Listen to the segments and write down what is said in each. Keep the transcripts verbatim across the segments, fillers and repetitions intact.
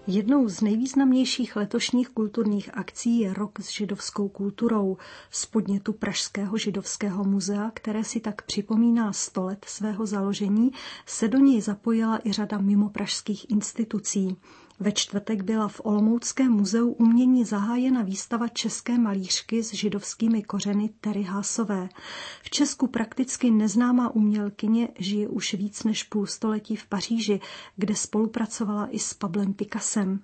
Jednou z nejvýznamnějších letošních kulturních akcí je Rok s židovskou kulturou z podnětu Pražského židovského muzea, které si tak připomíná sto let svého založení, se do něj zapojila i řada mimopražských institucí. Ve čtvrtek byla v Olomouckém muzeu umění zahájena výstava české malířky s židovskými kořeny Terry Haasové. V Česku prakticky neznámá umělkyně žije už víc než půl století v Paříži, kde spolupracovala i s Pablem Picassem.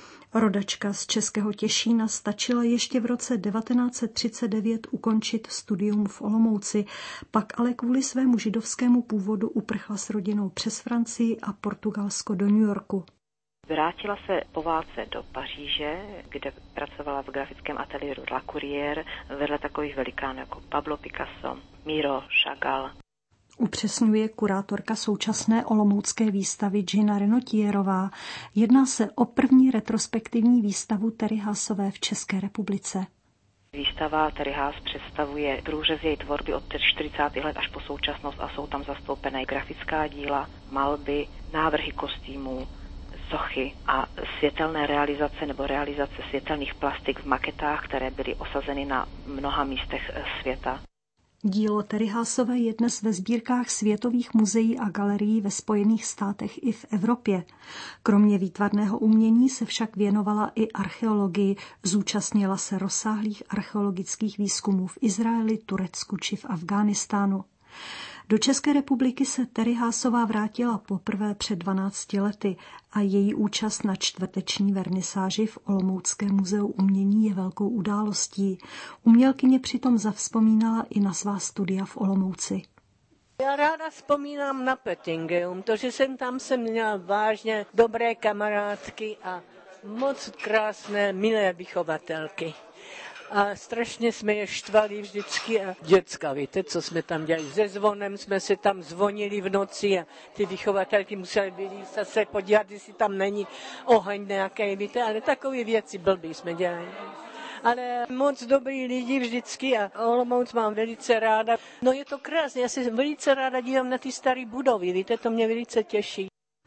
Rodačka z Českého Těšína stačila ještě v roce devatenáct set třicet devět ukončit studium v Olomouci, pak ale kvůli svému židovskému původu uprchla s rodinou přes Francii a Portugalsko do New Yorku. Vrátila se po válce do Paříže, kde pracovala v grafickém ateliéru La Courrière vedle takových velikánů jako Pablo Picasso, Miro, Chagall. Upřesňuje kurátorka současné olomoucké výstavy Gina Renotierová. Jedná se o první retrospektivní výstavu Terry Haasové v České republice. Výstava Terry Haas představuje průřez její tvorby od čtyřicátých let až po současnost a jsou tam zastoupené grafická díla, malby, návrhy kostýmů, sochy a světelné realizace nebo realizace světelných plastik v maketách, které byly osazeny na mnoha místech světa. Dílo Terry Haasové je dnes ve sbírkách světových muzeí a galerií ve Spojených státech i v Evropě. Kromě výtvarného umění se však věnovala i archeologii, zúčastnila se rozsáhlých archeologických výzkumů v Izraeli, Turecku či v Afghánistánu. Do České republiky se Terry Haasová vrátila poprvé před dvanácti lety a její účast na čtvrteční vernisáži v Olomouckém muzeu umění je velkou událostí. Umělkyně přitom zavzpomínala i na svá studia v Olomouci. Já ráda vzpomínám na Pöttingeum, to, že jsem tam jsem měla vážně dobré kamarádky a moc krásné, milé vychovatelky. A strašně jsme je štvali vždycky a děcka, víte, co jsme tam dělali. Se zvonem jsme se tam zvonili v noci a ty vychovatelky museli vylízt a se podívat, jestli tam není oheň nějaký, víte, ale takové věci blbý jsme dělali. Ale moc dobrý lidi vždycky a Olomouc mám velice ráda. No je to krásné, já se velice ráda dívám na ty staré budovy, víte, to mě velice těší.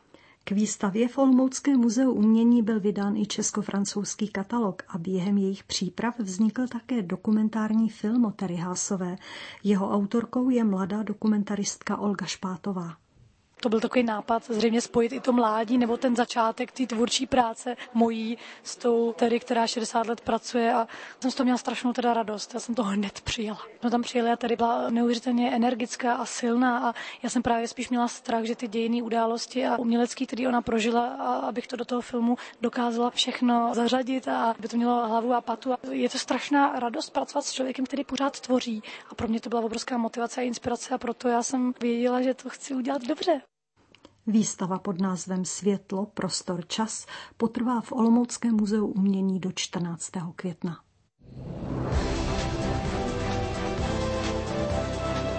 K výstavě v Olomouckém muzeu umění byl vydán i česko-francouzský katalog a během jejich příprav vznikl také dokumentární film o Terry Haasové. Jeho autorkou je mladá dokumentaristka Olga Špátová. To byl takový nápad zřejmě spojit i to mládí nebo ten začátek té tvůrčí práce mojí s tou Terry, která šedesát let pracuje a jsem z toho měla strašnou teda radost. Já jsem to hned přijela. No tam přijeli a Terry byla neuvěřitelně energická a silná a já jsem právě spíš měla strach, že ty dějinné události a umělecký, který ona prožila, a abych to do toho filmu dokázala všechno zařadit a aby to mělo hlavu a patu. Je to strašná radost pracovat s člověkem, který pořád tvoří a pro mě to byla obrovská motivace a inspirace a proto já jsem věděla, že to chci udělat dobře. Výstava pod názvem Světlo, prostor, čas potrvá v Olomouckém muzeu umění do čtrnáctého května.